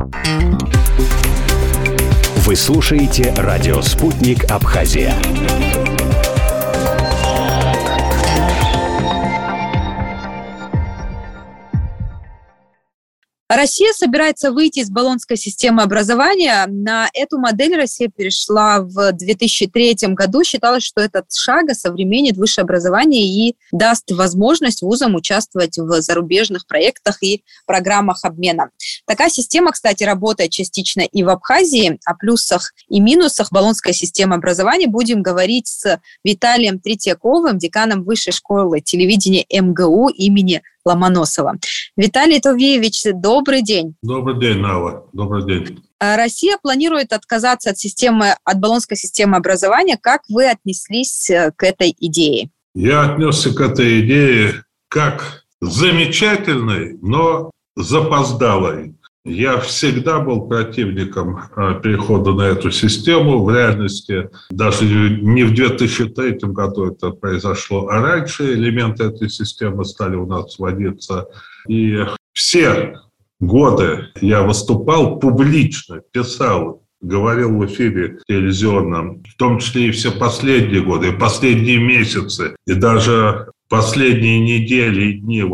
Вы слушаете радио «Спутник Абхазия». Россия собирается выйти из болонской системы образования. На эту модель Россия перешла в 2003 году. Считалось, что этот шаг осовременит высшее образование и даст возможность вузам участвовать в зарубежных проектах и программах обмена. Такая система, кстати, работает частично и в Абхазии. О плюсах и минусах болонской системы образования будем говорить с Виталием Третьяковым, деканом Высшей школы телевидения МГУ имени Ломоносова. Виталий Товиевич, добрый день. Добрый день, Нава. Добрый день. Россия планирует отказаться от болонской системы образования. Как вы отнеслись к этой идее? Я отнесся к этой идее как замечательной, но запоздалой. Я всегда был противником перехода на эту систему. В реальности даже не в 2003 году это произошло, а раньше элементы этой системы стали у нас вводиться. И все годы я выступал публично, писал, говорил в эфире телевизионном, в том числе и все последние годы, и последние месяцы, и даже последние недели и дни.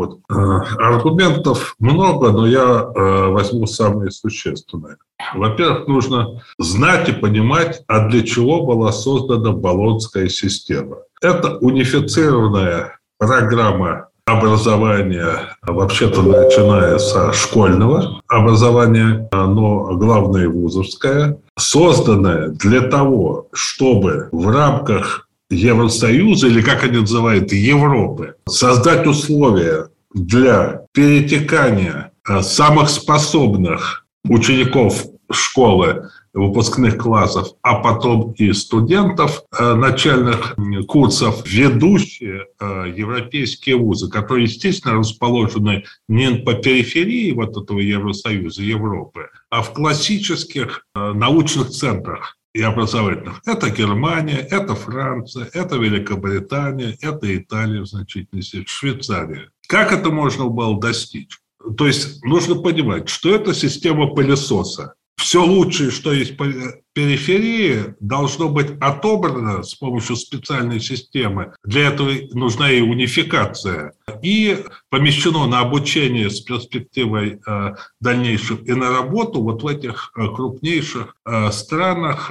Аргументов много, но я возьму самые существенные. Во-первых, нужно знать и понимать, а для чего была создана болонская система. Это унифицированная программа образования, вообще-то начиная со школьного образования, но главное вузовское, созданное для того, чтобы в рамках Евросоюза, или как они называют, Европы, создать условия для перетекания самых способных учеников школы, выпускных классов, а потом и студентов начальных курсов, ведущие европейские вузы, которые, естественно, расположены не по периферии этого Евросоюза, Европы, а в классических научных центрах и образовательных. Это Германия, это Франция, это Великобритания, это Италия в значительной степени, Швейцария. Как это можно было достичь? То есть нужно понимать, что это система пылесоса. Все лучшее, что есть по периферии, должно быть отобрано с помощью специальной системы. Для этого нужна и унификация. И помещено на обучение с перспективой дальнейшего и на работу в этих крупнейших странах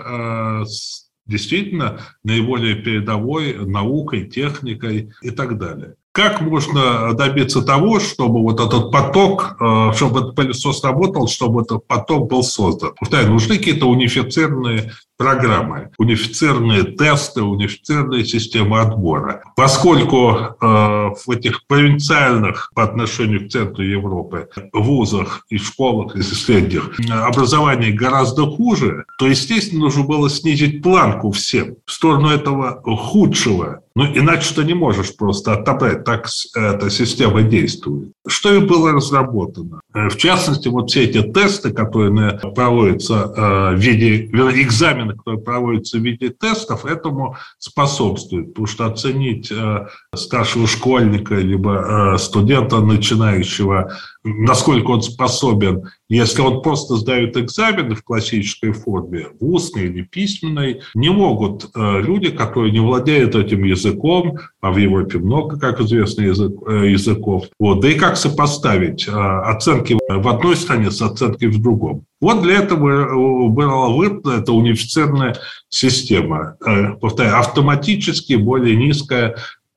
с действительно наиболее передовой наукой, техникой и так далее. Как можно добиться того, чтобы этот поток, чтобы этот пылесос работал, чтобы этот поток был создан? Повторяю, нужны какие-то унифицированные программы, унифицированные тесты, унифицированные системы отбора. Поскольку в этих провинциальных по отношению к центру Европы вузах и школах и средних образование гораздо хуже, то, естественно, нужно было снизить планку всем в сторону этого худшего. Иначе ты не можешь просто отобрать, так эта система действует. Что и было разработано. В частности, все эти тесты, которые проводятся в виде экзаменов, которые проводятся в виде тестов, этому способствует. Потому что оценить старшего школьника либо студента начинающего, насколько он способен, если он просто сдает экзамены в классической форме, в устной или письменной, не могут люди, которые не владеют этим языком, а в Европе много, как известно, языков. Да и как сопоставить оценки в одной стране с оценкой в другом. Для этого была выработана эта унифицированная система. Повторяю, автоматически более низкая,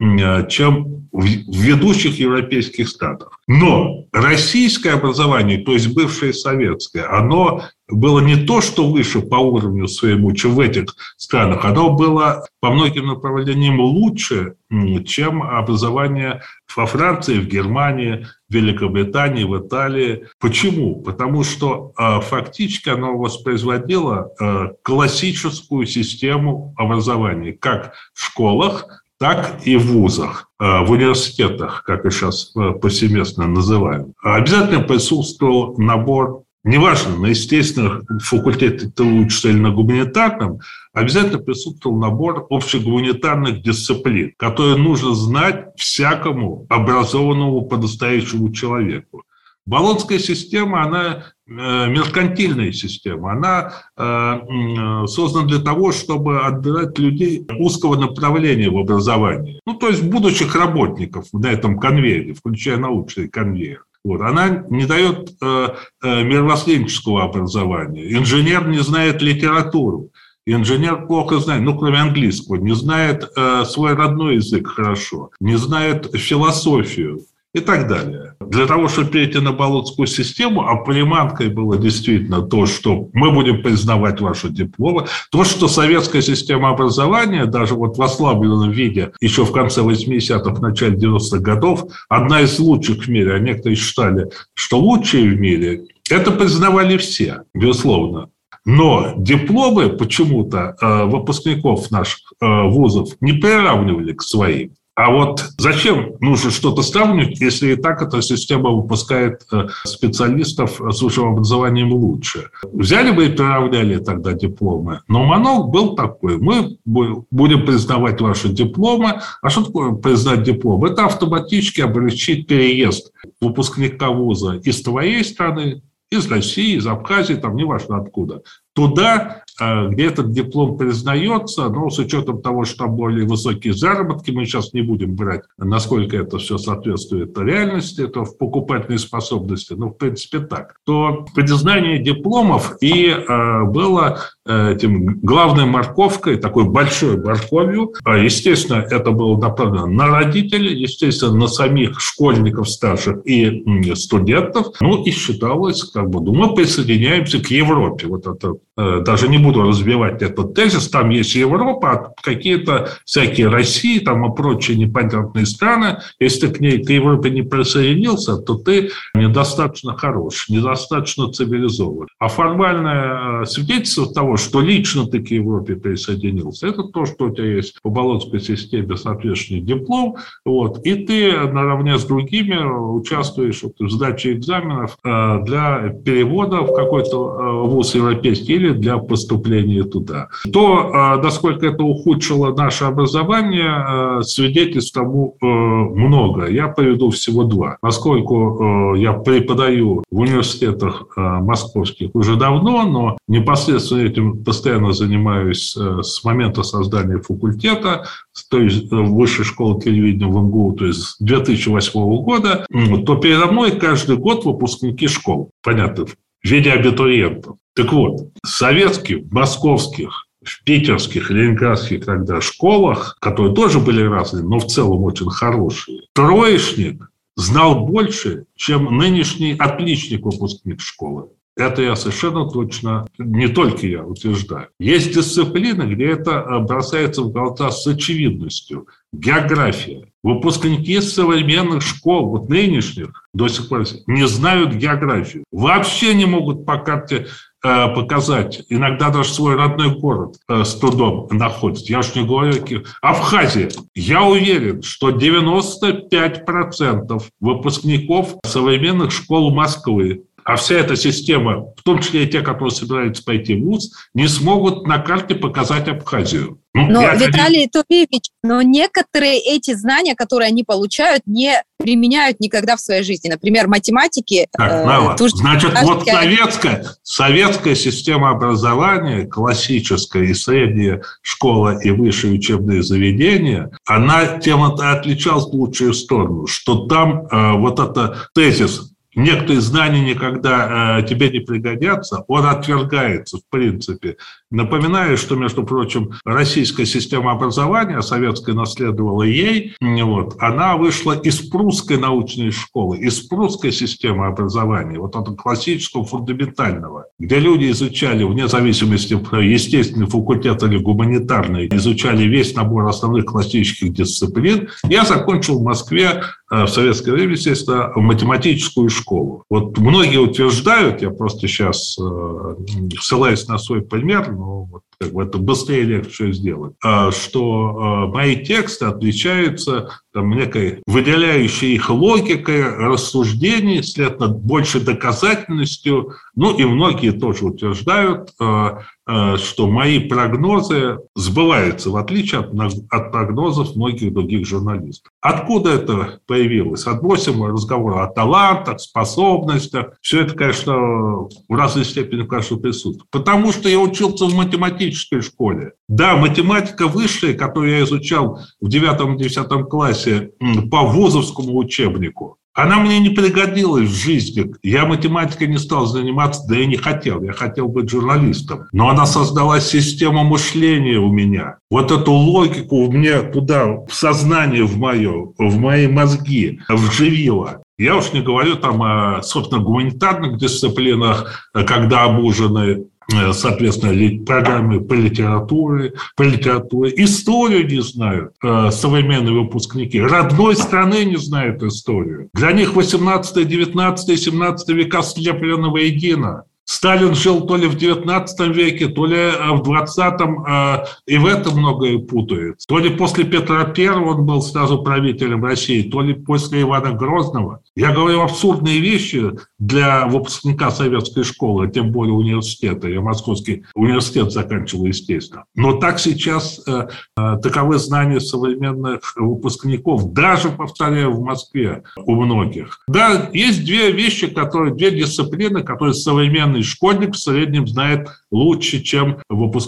чем в ведущих европейских странах. Но российское образование, то есть бывшее советское, оно было не то, что выше по уровню своему, чем в этих странах, оно было по многим направлениям лучше, чем образование во Франции, в Германии, в Великобритании, в Италии. Почему? Потому что фактически оно воспроизводило классическую систему образования, как в школах, так и в вузах, в университетах, как их сейчас повсеместно называют. Обязательно присутствовал набор, неважно, на естественных факультетах ты учишься или на гуманитарном, обязательно присутствовал набор общегуманитарных дисциплин, которые нужно знать всякому образованному по-настоящему человеку. Болонская система, она меркантильная система. Она создана для того, чтобы отбирать людей узкого направления в образовании. Ну, то есть будущих работников на этом конвейере, включая научный конвейер. Вот. Она не дает мировоззренческого образования. Инженер не знает литературу. Инженер плохо знает, кроме английского, не знает свой родной язык хорошо, не знает философию и так далее. Для того, чтобы перейти на болонскую систему, а приманкой было действительно то, что мы будем признавать ваши дипломы, то, что советская система образования, даже вот в ослабленном виде, еще в конце 80-х, в начале 90-х годов, одна из лучших в мире, а некоторые считали, что лучшие в мире, это признавали все, безусловно. Но дипломы почему-то выпускников наших вузов не приравнивали к своим. А вот зачем нужно что-то сравнивать, если и так эта система выпускает специалистов с высшим образованием лучше? Взяли бы и приравняли тогда дипломы. Но манок был такой. Мы будем признавать ваши дипломы. А что такое признать диплом? Это автоматически облегчит переезд выпускника вуза из твоей страны, из России, из Абхазии, там неважно откуда, туда, где этот диплом признается, но с учетом того, что там более высокие заработки, мы сейчас не будем брать, насколько это все соответствует реальности, это в покупательной способности, в принципе так, то признание дипломов и было этим главной морковкой, такой большой морковью. Естественно, это было направлено на родителей, естественно, на самих школьников старших и студентов, и считалось, мы присоединяемся к Европе. Вот это даже не буду разбивать этот тезис, там есть Европа, а какие-то всякие России там и прочие непонятные страны. Если ты к Европе не присоединился, то ты недостаточно хорош, недостаточно цивилизован. А формальное свидетельство того, что лично ты к Европе присоединился, это то, что у тебя есть по болонской системе соответствующий диплом, и ты наравне с другими участвуешь в сдаче экзаменов для перевода в какой-то вуз европейский или для поступления туда. То, насколько это ухудшило наше образование, свидетельств тому много. Я приведу всего два. Поскольку я преподаю в университетах московских уже давно, но непосредственно этим постоянно занимаюсь с момента создания факультета, то есть Высшей школы телевидения в МГУ, то есть с 2008 года, то передо мной каждый год выпускники школ, понятно, в виде абитуриентов. Так вот, в советских, московских, в питерских, ленинградских тогда школах, которые тоже были разные, но в целом очень хорошие, троечник знал больше, чем нынешний отличник-выпускник школы. Это я совершенно точно, не только я утверждаю. Есть дисциплины, где это бросается в глаза с очевидностью. География. Выпускники современных школ, нынешних, до сих пор не знают географию. Вообще не могут по карте показать. Иногда даже свой родной город с трудом находят. Я уж не говорю, Абхазия. Я уверен, что 95% выпускников современных школ Москвы, а вся эта система, в том числе и те, которые собираются пойти в ВУЗ, не смогут на карте показать Абхазию. Виталий Туфиевич, но некоторые эти знания, которые они получают, не применяют никогда в своей жизни. Например, математики. Значит, советская система образования, классическая и средняя школа и высшие учебные заведения, она тем-то отличалась в лучшую сторону, что там это тезис «некоторые знания никогда тебе не пригодятся», он отвергается в принципе. Напоминаю, что, между прочим, российская система образования, советская наследовала ей, она вышла из прусской научной школы, из прусской системы образования, этого классического, фундаментального, где люди изучали, вне зависимости, естественный факультет или гуманитарный, изучали весь набор основных классических дисциплин. Я закончил в Москве в советское время, естественно, математическую школу. Многие утверждают, я просто сейчас ссылаюсь на свой пример, это быстрее и легче сделать, что мои тексты отличаются некой выделяющей их логикой, рассуждений, следовательно, большей доказательностью. И многие тоже утверждают, что мои прогнозы сбываются, в отличие от прогнозов многих других журналистов. Откуда это появилось? Отбросим разговор о талантах, способностях. Все это, конечно, в разной степени, конечно, присутствует. Потому что я учился в математической школе. Да, математика высшая, которую я изучал в 9-10 классе по вузовскому учебнику, она мне не пригодилась в жизни. Я математикой не стал заниматься, да и не хотел. Я хотел быть журналистом. Но она создала систему мышления у меня. Вот эту логику мне туда, в сознание в мои мозги вживила. Я уж не говорю там о, собственно, гуманитарных дисциплинах, когда обужены, соответственно, программы по литературе, историю не знают современные выпускники, родной страны не знают историю. Для них 18, 19, 17 века слеплены воедино. Сталин жил то ли в 19 веке, то ли в 20-м, и в этом многое путается. То ли после Петра I он был сразу правителем России, то ли после Ивана Грозного. Я говорю абсурдные вещи для выпускника советской школы, тем более университета. Я Московский университет заканчивал, естественно. Но так сейчас таковы знания современных выпускников, даже, повторяю, в Москве у многих. Да, есть две дисциплины, которые современные школьник в среднем знает лучше, чем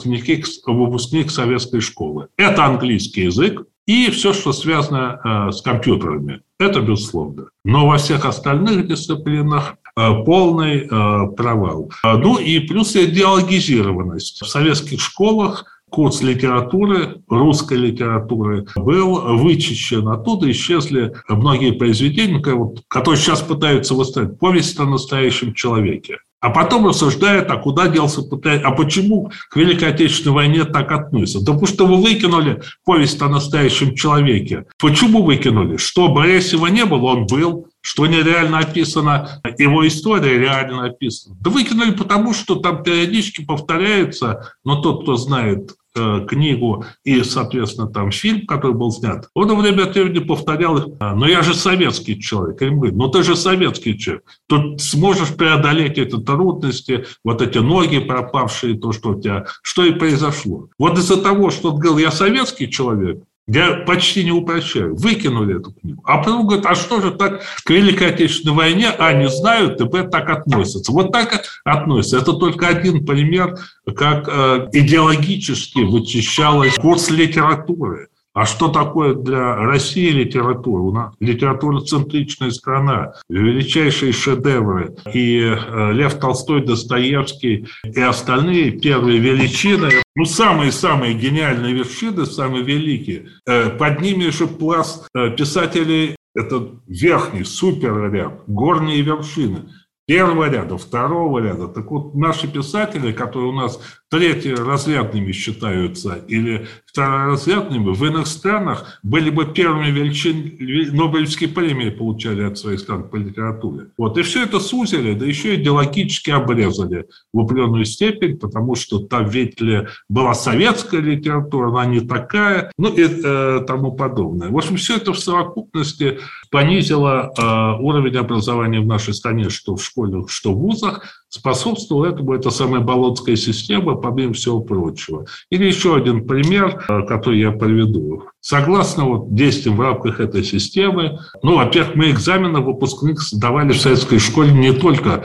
выпускник советской школы. Это английский язык и все, что связано с компьютерами. Это безусловно. Но во всех остальных дисциплинах полный провал. Ну и плюс идеологизированность. В советских школах курс литературы, русской литературы был вычищен. Оттуда исчезли многие произведения, которые сейчас пытаются выставить повесть о настоящем человеке. А потом рассуждают, а куда делся, а почему к Великой Отечественной войне так относятся? Да потому что вы выкинули повесть о настоящем человеке. Почему выкинули? Что Борисова не было, он был. Что нереально описана, его история реально описана. Да выкинули потому, что там периодически повторяется, но тот, кто знает книгу и, соответственно, там фильм, который был снят, он во время от времени повторял их. Но я же советский человек. Я ему говорю, ну ты же советский человек. Тут сможешь преодолеть эти трудности, вот эти ноги пропавшие, то, что у тебя, что и произошло. Вот из-за того, что он говорил, я советский человек, я почти не упрощаю. Выкинули эту книгу. А потом говорят, а что же так к Великой Отечественной войне, не знают, ТП так относятся. Вот так относятся. Это только один пример, как идеологически вычищалась курс литературы. А что такое для России литература? У нас литературоцентричная страна, величайшие шедевры. И Лев Толстой, Достоевский и остальные первые величины. Ну, самые-самые гениальные вершины, самые великие. Под ними же пласт писателей, это верхний, суперряд, горние вершины. Первого ряда, второго ряда. Так вот, наши писатели, которые у нас третьеразрядными считаются или второразрядными, в иных странах были бы первыми Нобелевские премии получали от своих стран по литературе. Вот. И все это сузили, да еще идеологически обрезали в определенную степень, потому что там ведь была советская литература, она не такая, ну и тому подобное. В общем, все это в совокупности понизило уровень образования в нашей стране, что в школах, что в вузах. Способствовало этому эта самая болонская система, помимо всего прочего. Или еще один пример, который я приведу. Согласно действиям в рамках этой системы, во-первых, мы экзамены выпускных сдавали в советской школе не только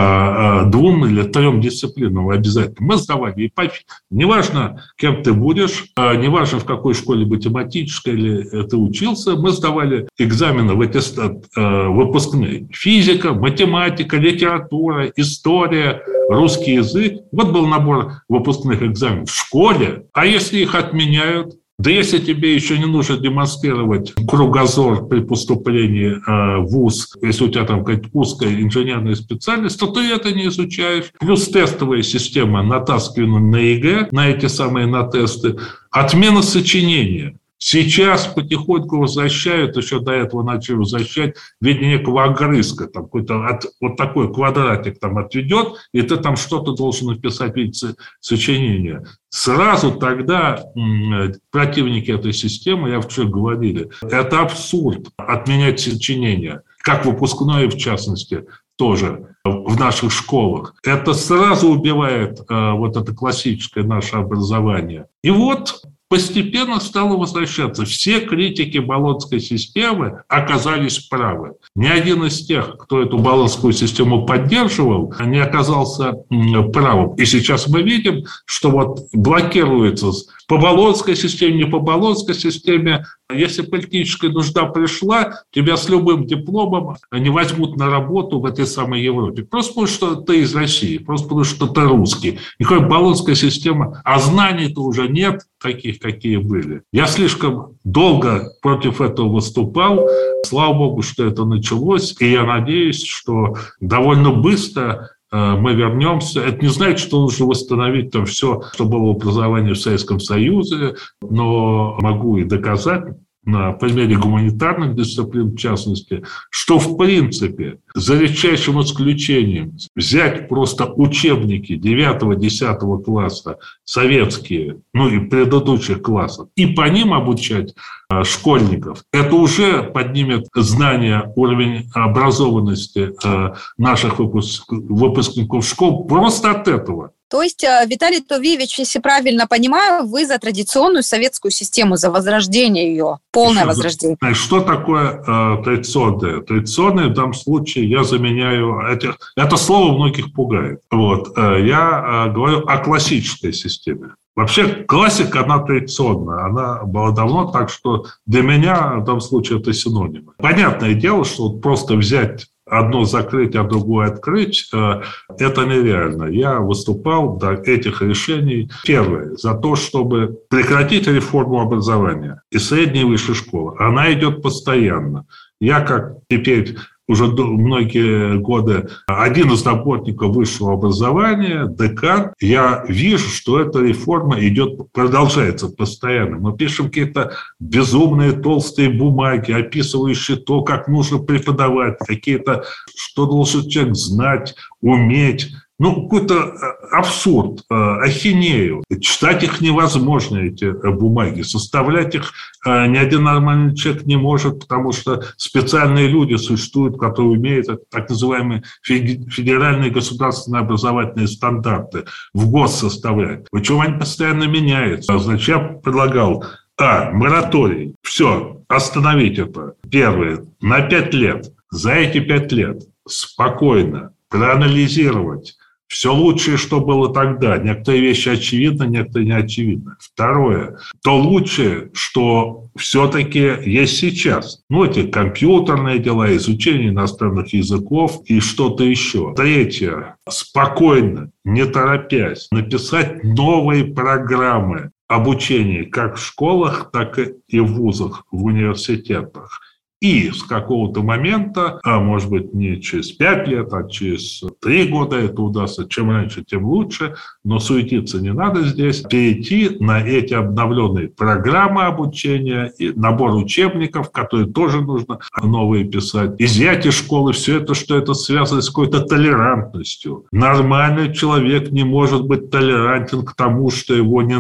по 2 или 3 дисциплинам обязательно. Мы сдавали и по... Неважно, кем ты будешь, неважно, в какой школе математической или ты учился, мы сдавали экзамены в аттестат выпускные. Физика, математика, литература, история, русский язык. Вот был набор выпускных экзаменов в школе. А если их отменяют? Да если тебе еще не нужно демонстрировать кругозор при поступлении в вуз, если у тебя там какая-то узкая инженерная специальность, то ты это не изучаешь. Плюс тестовая система натаскивана на ЕГЭ, на эти самые тесты. Отмена сочинения. Сейчас потихоньку возвращают, еще до этого начали возвращать в виде некого огрызка. Там какой-то вот такой квадратик там отведет, и ты там что-то должен написать в виде сочинения. Сразу тогда противники этой системы, я вчера говорили, это абсурд отменять сочинение, как выпускное в частности. тоже в наших школах. Это сразу убивает вот это классическое наше образование. И вот постепенно стало возвращаться. Все критики Болонской системы оказались правы. Ни один из тех, кто эту Болонскую систему поддерживал, не оказался правым. И сейчас мы видим, что вот блокируется по Болонской системе, не по Болонской системе. Если политическая нужда пришла, тебя с любым дипломом не возьмут на работу в этой самой Европе. Просто потому, что ты из России, просто потому, что ты русский. Никакой Болонской системы, а знаний-то уже нет таких, какие были. Я слишком долго против этого выступал. Слава богу, что это началось. И я надеюсь, что довольно быстро мы вернемся. Это не значит, что нужно восстановить там все, что было в образовании в Советском Союзе, но могу и доказать на примере гуманитарных дисциплин, в частности, что, в принципе, за редчайшим исключением взять просто учебники 9-10 класса советские, ну и предыдущих классов, и по ним обучать школьников, это уже поднимет знания, уровень образованности наших выпускников школ просто от этого. То есть, Виталий Тувиевич, если правильно понимаю, вы за традиционную советскую систему, за возрождение ее, полное возрождение. Что такое традиционное? Традиционное в данном случае я заменяю... Это слово многих пугает. Вот. Я говорю о классической системе. Вообще классика, она традиционная, она была давно, так что для меня в данном случае это синонимы. Понятное дело, что просто взять одно закрыть, а другое открыть, это нереально. Я выступал до этих решений. Первое, за то, чтобы прекратить реформу образования и средней и высшей школы. Она идет постоянно. Я, как теперь уже многие годы один из работников высшего образования, декан, я вижу, что эта реформа продолжается постоянно. Мы пишем какие-то безумные толстые бумаги, описывающие то, как нужно преподавать, что должен человек знать, уметь. Какой-то абсурд, ахинею. Читать их невозможно, эти бумаги. Составлять их ни один нормальный человек не может, потому что специальные люди существуют, которые умеют так называемые федеральные государственные образовательные стандарты в ГОС составлять. Причем они постоянно меняются. Значит, я предлагал мораторий. Все, остановить это. Первое, на 5 лет. За эти 5 лет спокойно проанализировать все лучшее, что было тогда. Некоторые вещи очевидны, некоторые не очевидны. Второе. То лучшее, что все-таки есть сейчас. Эти компьютерные дела, изучение иностранных языков и что-то еще. Третье. Спокойно, не торопясь, написать новые программы обучения как в школах, так и в вузах, в университетах. И с какого-то момента, может быть, не через 5 лет, а через 3 года это удастся. Чем раньше, тем лучше. Но суетиться не надо здесь. Перейти на эти обновленные программы обучения и набор учебников, которые тоже нужно новые писать. Изъять из школы все это, что это связано с какой-то толерантностью. Нормальный человек не может быть толерантен к тому, что ему не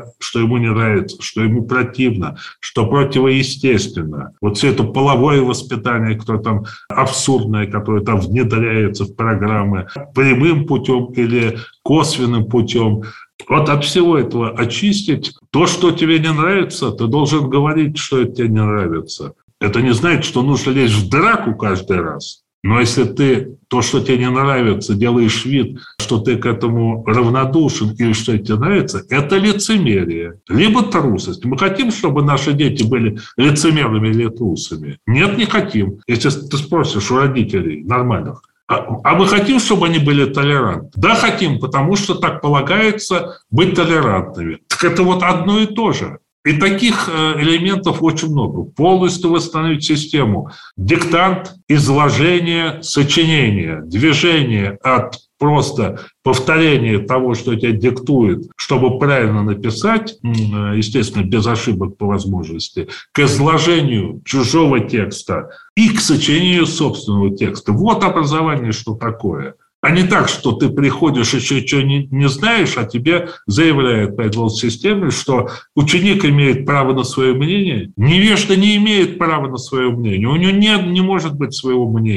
нравится, что ему противно, что противоестественно. Вот все это половое воспитание, которое там абсурдное, которое там внедряется в программы прямым путем или косвенным путем. Вот от всего этого очистить. То, что тебе не нравится, ты должен говорить, что это тебе не нравится. Это не значит, что нужно лезть в драку каждый раз. Но если ты то, что тебе не нравится, делаешь вид, что ты к этому равнодушен или что тебе нравится, это лицемерие. Либо трусость. Мы хотим, чтобы наши дети были лицемерными или трусами? Нет, не хотим. Если ты спросишь у родителей нормальных, а мы хотим, чтобы они были толерантны? Да, хотим, потому что так полагается быть толерантными. Так это вот одно и то же. И таких элементов очень много. Полностью восстановить систему. Диктант, изложение, сочинение, движение от просто повторения того, что тебе диктует, чтобы правильно написать, естественно, без ошибок по возможности, к изложению чужого текста и к сочинению собственного текста. Вот образование, что такое. А не так, что ты приходишь, еще ничего не знаешь, а тебе заявляют по этой системе, что ученик имеет право на свое мнение. Невежда не имеет права на свое мнение. У него не может быть своего мнения.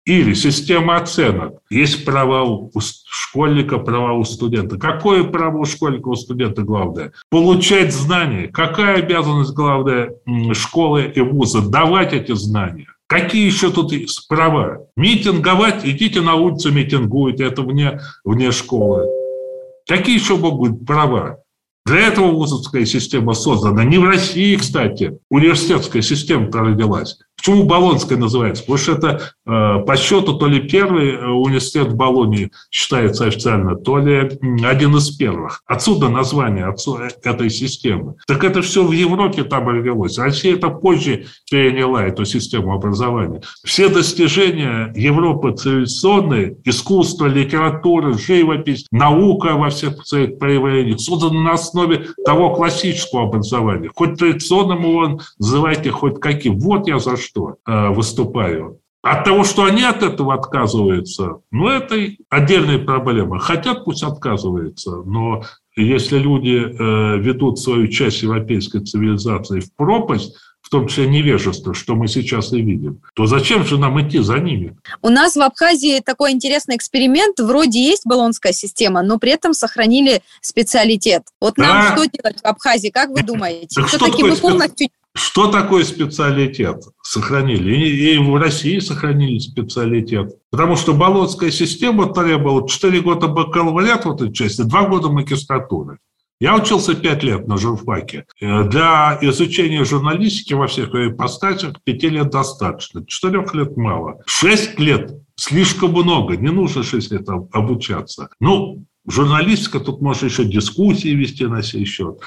Или система оценок. Есть права у школьника, права у студента. Какое право у школьника, у студента главное? Получать знания. Какая обязанность главная школы и вуза? Давать эти знания. Какие еще тут права? Митинговать, идите на улицу, митингуйте, это вне школы. Какие еще могут быть права? Для этого вузовская система создана. Не в России, кстати, университетская система-то родилась. Почему Болонская называется? Потому что это по счету то ли первый университет в Болонии считается официально, то ли один из первых. Отсюда название этой системы. Так это все в Европе там родилось. Россия это позже переняла, эту систему образования. Все достижения Европы цивилизационные, искусство, литература, живопись, наука во всех своих проявлениях созданы на основе того классического образования. Хоть традиционным его называйте, хоть каким. Вот я за что выступаю. От того, что они от этого отказываются, это отдельная проблема. Хотят, пусть отказываются, но если люди ведут свою часть европейской цивилизации в пропасть, в том числе невежество, что мы сейчас и видим, то зачем же нам идти за ними? У нас в Абхазии такой интересный эксперимент. Вроде есть болонская система, но при этом сохранили специалитет. Вот нам что делать в Абхазии, как вы думаете? Все-таки мы полностью... Что такое специалитет? Сохранили. И в России сохранили специалитет. Потому что болонская система требовала 4 года бакалавриат в этой части, 2 года магистратуры. Я учился 5 лет на журфаке. Для изучения журналистики во всех ипостасях 5 лет достаточно, 4 лет мало. 6 лет слишком много, не нужно 6 лет обучаться. Журналистика, тут можно еще дискуссии вести на сей счет.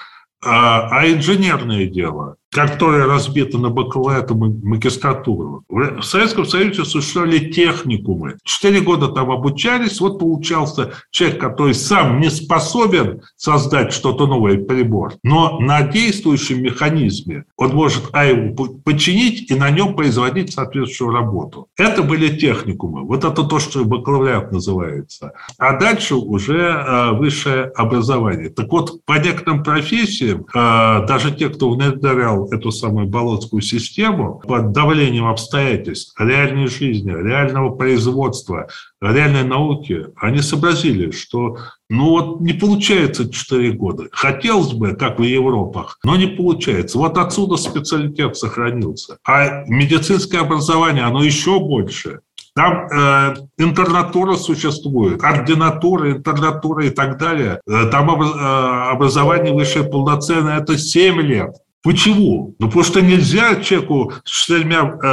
А инженерное дело, которое разбито на бакалавриат и магистратуру. В Советском Союзе существовали техникумы. 4 года там обучались, получался человек, который сам не способен создать что-то новое, прибор, но на действующем механизме он может его починить и на нем производить соответствующую работу. Это были техникумы. Вот это то, что бакалавриат называется. А дальше уже высшее образование. Так вот, по некоторым профессиям, даже те, кто внедрял эту самую болонскую систему, под давлением обстоятельств, реальной жизни, реального производства, реальной науки, они сообразили, что не получается 4 года. Хотелось бы, как в Европах, но не получается. Вот отсюда специалитет сохранился. А медицинское образование, оно еще больше. Там интернатура существует, ординатура, интернатура и так далее. Там образование высшее полноценное – это 7 лет. Почему? Потому что нельзя человеку с 4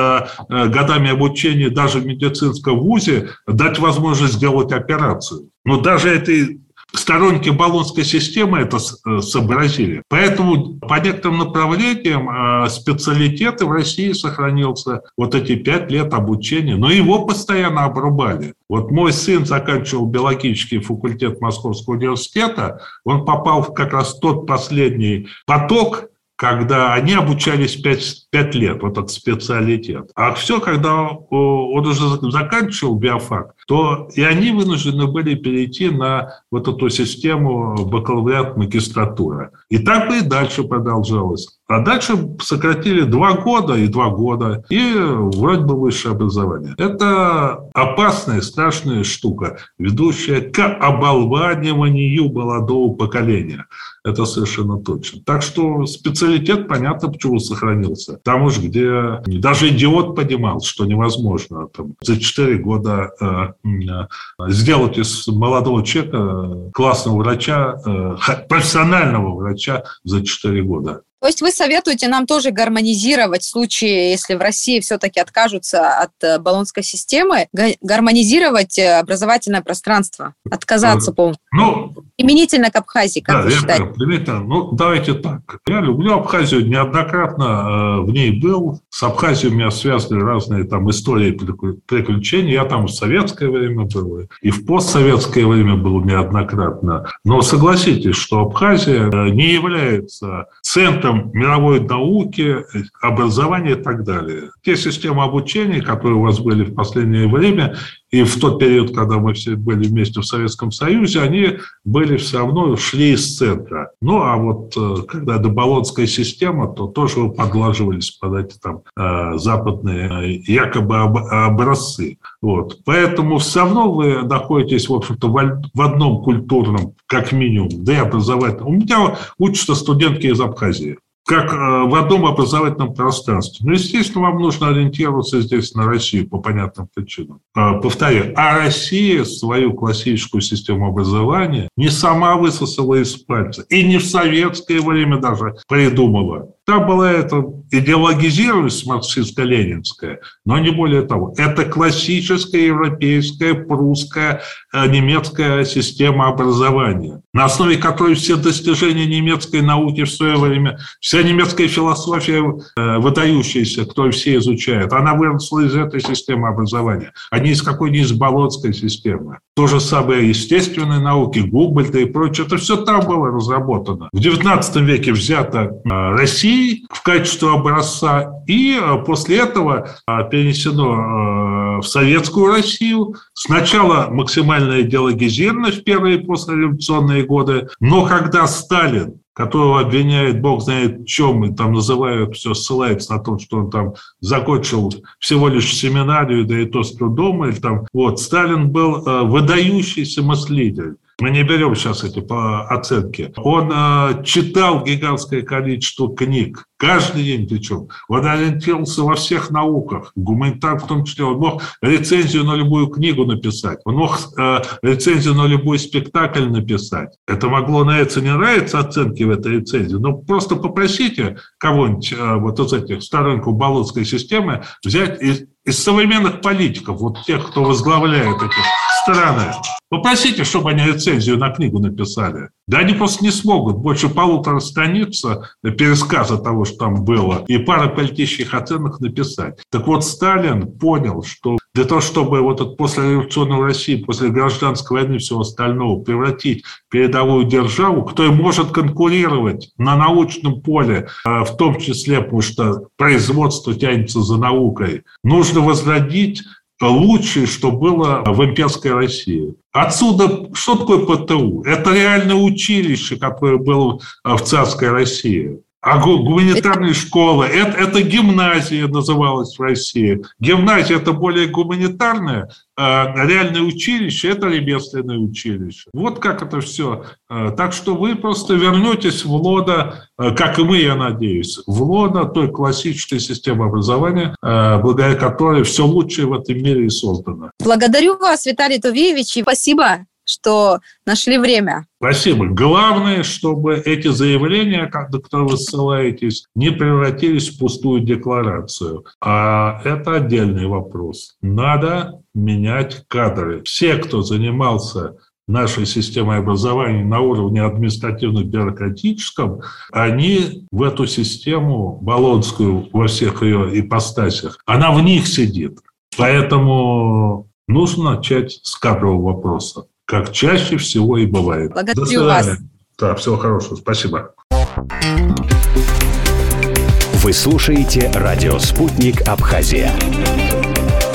годами обучения даже в медицинском вузе дать возможность сделать операцию. Но даже этой сторонники болонской системы это сообразили. Поэтому по некоторым направлениям специалитеты в России сохранился эти 5 лет обучения, но его постоянно обрубали. Мой сын заканчивал биологический факультет Московского университета, он попал в как раз тот последний поток, когда они обучались 5 лет, этот специалитет. А все, когда он уже заканчивал биофак, то и они вынуждены были перейти на эту систему бакалавриат-магистратура. И так и дальше продолжалось. А дальше сократили 2 года и 2 года, и вроде бы высшее образование. Это опасная, страшная штука, ведущая к оболваниванию молодого поколения. Это совершенно точно. Так что специалитет, понятно, почему сохранился. Там уж где даже идиот понимал, что невозможно за 4 года сделать из молодого человека классного врача, профессионального врача за 4 года. То есть вы советуете нам тоже гармонизировать в случае, если в России все-таки откажутся от болонской системы, гармонизировать образовательное пространство, отказаться полностью? Применительно к Абхазии, как вы считаете? Давайте так. Я люблю Абхазию, неоднократно в ней был. С Абхазией у меня связаны разные истории приключений. Я там в советское время был, и в постсоветское время был неоднократно. Но согласитесь, что Абхазия не является центром мировой науки, образования и так далее. Те системы обучения, которые у вас были в последнее время, и в тот период, когда мы все были вместе в Советском Союзе, они были все равно, шли из центра. Ну, а вот когда это Болонская система, то тоже подлаживались под эти там западные якобы образцы. Вот. Поэтому все равно вы находитесь, в общем-то, в одном культурном, как минимум, да и образовательном. У меня учатся студентки из Абхазии. Как в одном образовательном пространстве. Ну, естественно, вам нужно ориентироваться здесь на Россию по понятным причинам. Повторяю, а Россия свою классическую систему образования не сама высосала из пальца и не в советское время даже придумала. Там была эта идеологизированность марксистско-ленинская, но не более того. Это классическая европейская, прусская, немецкая система образования, на основе которой все достижения немецкой науки в свое время, вся немецкая философия, выдающаяся, кто все изучает, она выросла из этой системы образования, а не из какой-нибудь из Болонской системы. То же самое естественные науки, Гумбольдта и прочее, это все там было разработано. В XIX веке взято Россией в качестве образца, и после этого перенесено в советскую Россию. Сначала максимально идеологизировано в первые послереволюционные годы, но когда Сталин, которого обвиняет бог знает в чем, и там называют все, ссылается на то, что он там закончил всего лишь семинарию, да и то с трудом, или там, вот, Сталин был выдающийся мыслитель. Мы не берем сейчас эти оценки. Он читал гигантское количество книг, каждый день причем. Он ориентировался во всех науках, гуманитар в том числе. Он мог рецензию на любую книгу написать, он мог рецензию на любой спектакль написать. Это могло нравиться, не нравиться оценки в этой рецензии, но просто попросите кого-нибудь вот из этих сторонников Болонской системы взять из современных политиков, вот тех, кто возглавляет эти страны, попросите, чтобы они рецензию на книгу написали. Да они просто не смогут. Больше 1,5 страницы пересказа того, что там было, и пара политических оценок написать. Так вот, Сталин понял, что для того, чтобы вот эту послереволюционную Россию, после гражданской войны и всего остального превратить в передовую державу, которая может конкурировать на научном поле, в том числе, потому что производство тянется за наукой, нужно возродить лучшее, что было в имперской России. Отсюда, что такое ПТУ? Это реальное училище, которое было в царской России. А гуманитарные школы, это гимназия называлась в России. Гимназия – это более гуманитарное, а реальное училище – это ремесленное училище. Вот как это все. Так что вы просто вернетесь в лоно, как и мы, я надеюсь, в лоно той классической системы образования, благодаря которой все лучшее в этом мире и создано. Благодарю вас, Виталий Тувиевич, и спасибо, что нашли время. Спасибо. Главное, чтобы эти заявления, на которые вы ссылаетесь, не превратились в пустую декларацию. А это отдельный вопрос. Надо менять кадры. Все, кто занимался нашей системой образования на уровне административно-бюрократическом, они в эту систему болонскую во всех ее ипостасях, она в них сидит. Поэтому нужно начать с кадрового вопроса, как чаще всего и бывает. Благодарю вас. Да, всего хорошего. Спасибо. Вы слушаете радио «Спутник Абхазия».